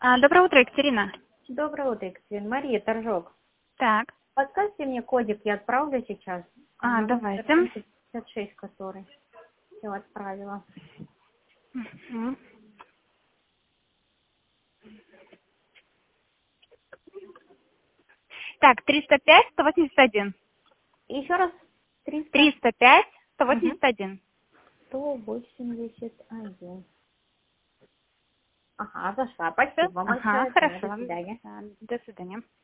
Доброе утро, Екатерина. Доброе утро, Екатерина. Мария, Торжок. Так, Подскажите мне кодик, я отправлю сейчас. Номер давайте. 56, который все отправила. Мгм. Так, 305-181. Еще раз 300. 305-181. 181. Ага, зашла. Спасибо Ага, большое. хорошо. До свидания. До свидания.